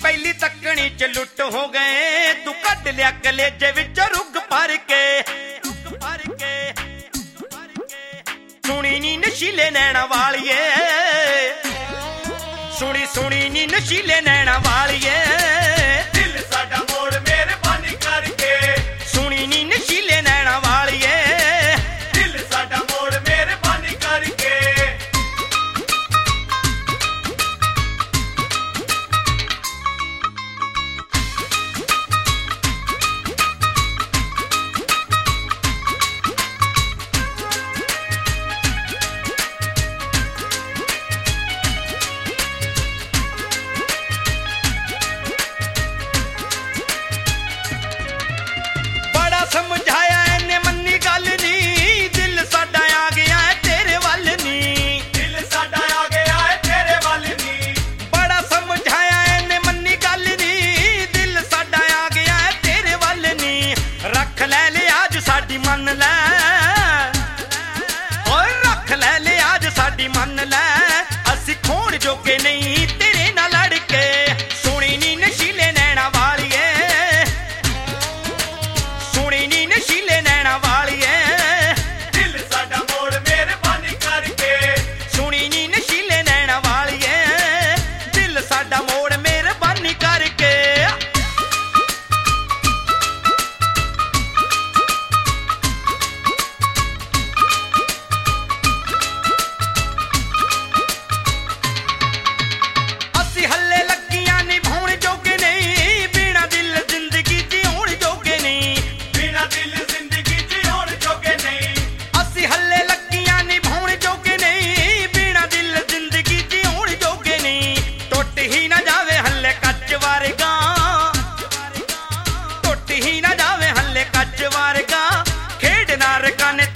पहली तकनी च लुट हो गए, तू कट लिया कलेजे विच रुग भर के। सुनी नी नशीले नैना वालिए, सुनी सुनी नी नशीले नैना वालिए, दिल साडा मोड़ मेहरबानी करके। सुनी नी नशीले नैना वालिए, दिल साडा मोड़ मेहरबानी करके। समझाया इन्ने मन्नी गल नी, दिल साडा आ गया है तेरे वल नी। दिल साडा आ गया है तेरे वल नी। बड़ा समझाया इन्ने मन्नी गल नी, दिल साडा आ गया है तेरे वल नी। रख ले आज साडी मन ले, और रख ले आज साडी मन ले, असी खोण जोगे नहीं तेरे नाल लड़ के। सुनी नी नशीले नैना वालिए, सुनी नी नशीले नैना वालिए, दिल साडा मोड़ मेहरबानी करके। सुनी नी नशीले नैना वालिए, दिल साडा मोड़ मेहरबानी करके। असी हल्ले लगियां निभाउण जोगे नहीं, बिना दिल जिंदगी जीउण जोगे नहीं। बिना दिल जिंदगी जीउण जोगे नहीं। असी हल्ले लगियां निभाउण जोगे नहीं, बिना दिल जिंदगी जीउण जोगे नहीं। टुट ही ना जावे हल्ले कच्च वारगा, टुट ही ना जावे हल्ले कच्च वारगा, खेड नारका ने